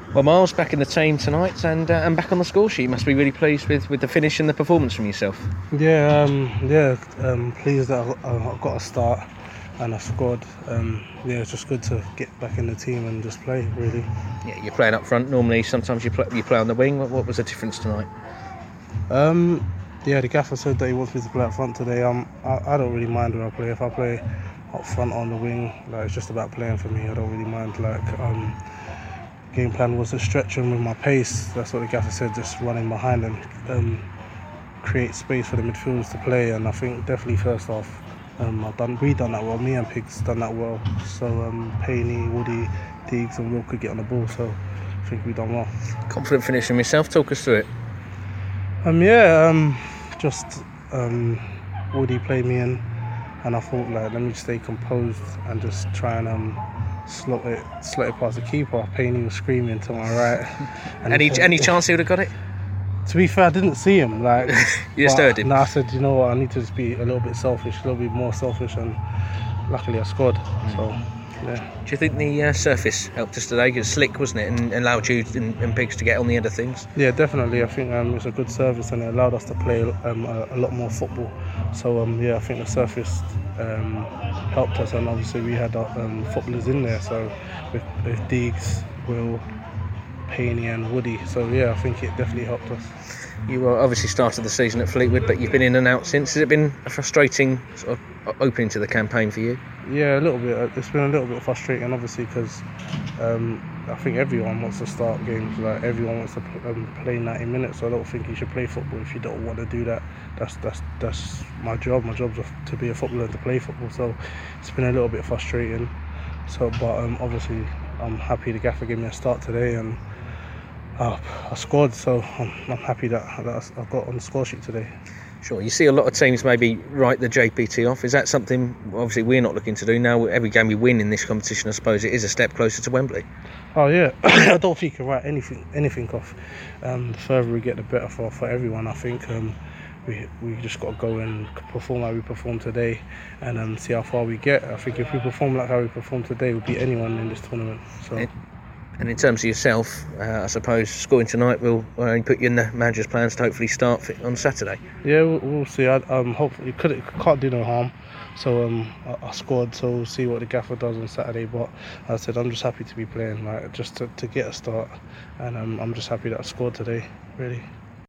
Well, Miles back in the team tonight and back on the score sheet. You must be really pleased with the finish and the performance from yourself. Yeah, pleased that I got a start and I scored. It's just good to get back in the team and just play, really. Yeah, you're playing up front normally. Sometimes you play on the wing. What was the difference tonight? The gaffer said that he wants me to play up front today. I don't really mind when I play. If I play up front on the wing, it's just about playing for me. I don't really mind. Game plan was to stretch him with my pace. That's what the gaffer said, just running behind and create space for the midfielders to play. And I think definitely first half, we done that well. Me and Pigs done that well. So Payne, Woody, Deegs and Will could get on the ball. So I think we done well. Confident finish from yourself. Talk us through it. Woody played me in, and I thought let me stay composed and just try and slot it past the keeper. Payne was screaming to my right. And any chance he would have got it? To be fair, I didn't see him. You just heard him. No, I said, you know what, I need to just be a little bit selfish, a little bit more selfish, and luckily I scored. So, yeah. Do you think the surface helped us today? It was slick, wasn't it, and allowed you and Pigs to get on the end of things? Yeah, definitely. I think it's a good service and it allowed us to play a lot more football. So, I think the surface helped us, and obviously we had footballers in there. So, with Deegs, Will, Payne and Woody. So, I think it definitely helped us. You obviously started the season at Fleetwood, but you've been in and out since. Has it been a frustrating sort of opening to the campaign for you? Yeah, a little bit. It's been a little bit frustrating, obviously, because I think everyone wants to start games. Everyone wants to play 90 minutes. So I don't think you should play football if you don't want to do that. That's my job. My job's to be a footballer and to play football. So it's been a little bit frustrating. But obviously, I'm happy the gaffer gave me a start today, and I scored. So I'm happy that I got on the score sheet today. Sure, you see a lot of teams maybe write the JPT off. Is that something obviously we're not looking to do now? Every game we win in this competition, I suppose it is a step closer to Wembley. Oh yeah, I don't think you can write anything off. The further we get, the better for everyone. I think we just got to go and perform like we performed today, and see how far we get. I think if we perform like how we performed today, we'll beat anyone in this tournament. So. And in terms of yourself, I suppose scoring tonight will put you in the manager's plans to hopefully start on Saturday. Yeah, we'll see. Hopefully, can't do no harm. So I scored. So we'll see what the gaffer does on Saturday. But as I said, I'm just happy to be playing, just to get a start, and I'm just happy that I scored today. Really.